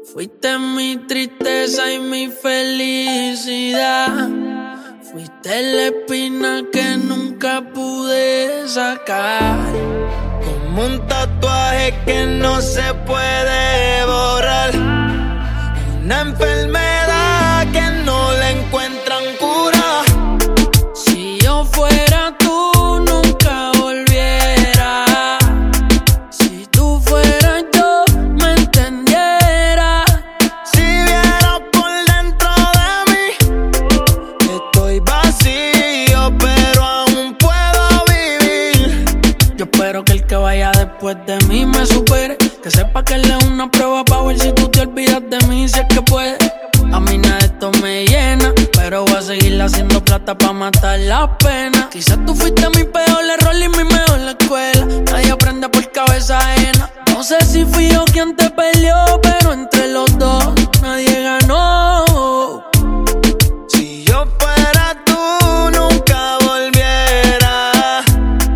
Fuiste mi tristeza y mi felicidad. Fuiste la espina que nunca pude sacar. Como un tatuaje que no se puede borrar. Una enfermedad que no le encuentran cura. Si yo fuera tú, nunca volviera. Si tú fueras yo, me entendiera. Si vieras por dentro de mí, estoy vacío, pero aún puedo vivir. Yo espero que el que vaya después de mí me supere. Que sepa que él es una prueba pa' ver si tú te olvidas de mí, si es que puedes. A mí nada de esto me llena, pero voy a seguir haciendo plata pa' matar la pena. Quizás tú fuiste mi peor error y mi mejor escuela. Nadie aprende por cabeza ajena. No sé si fui yo quien te peleó, pero entre los dos nadie ganó. Si yo fuera tú, nunca volviera.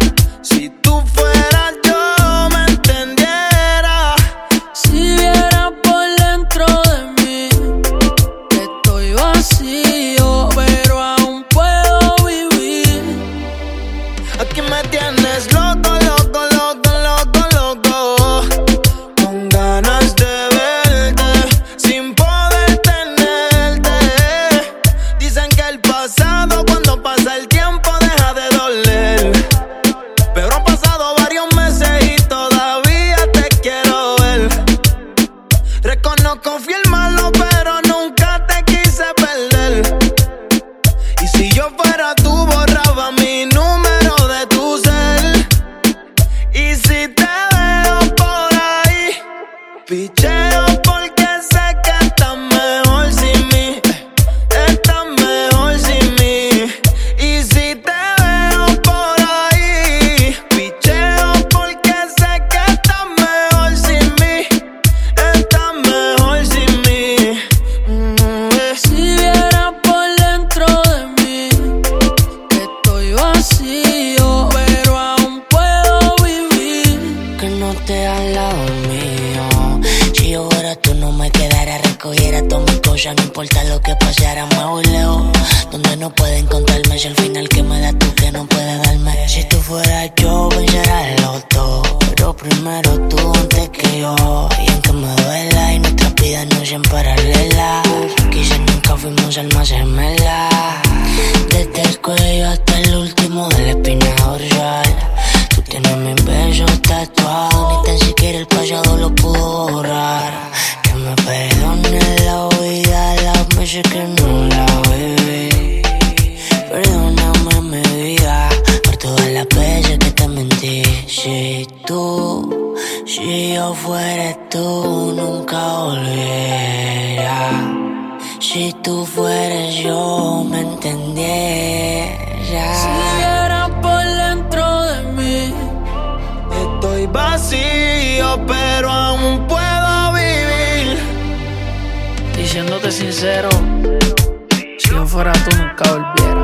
Si tú fueras yo, me entendiera. Si vieras por dentro de mí, que estoy vacío, pero aún puedo vivir. Aquí me tienes loco, loco, loco, loco, loco. Con ganas de verte, sin poder tenerte. Dicen que el pasado, cuando pasa el tiempo, deja de doler. Pero han pasado varios meses y todavía te quiero ver. Reconozco, fui el malo, pero nunca te quise perder. Y si yo fuera tú, borraba mi número de tu cel. Y si te veo por ahí, picheo porque sé que estás mejor sin mí. Estás mejor sin mí. Y si te veo por ahí, picheo porque sé que estás mejor sin mí. Estás mejor sin mí. Si vieras por dentro de mí, que estoy vacío, pero aún puedo vivir. Que no te al lado mío. Si yo fuera tú, no me quedara, recogiera todas mis cosas. No importa lo que pasara, me voy lejos, donde no puede encontrarme. Si al final que me das tú, que no puedes darme. Si tú fueras yo, pensara en los dos, pero primero tú antes que yo. Y aunque me duela y nuestras vidas no sean paralelas, quizás nunca fuimos almas gemelas. Desde el cuello hasta el último de la espina dorsal, tú tienes mis besos tatuados. Ni tan siquiera el pasado lo pudo borrar. Que me perdone la vida, las veces que no la viví. Perdóname mi vida por todas las veces que te mentí. Si yo fuera tú, nunca volviera. Si tú fueras yo, me entendieras. Si vieras por dentro de mí, Estoy vacío, pero aún puedo vivir. diciéndote sincero, si yo fuera tú nunca volviera.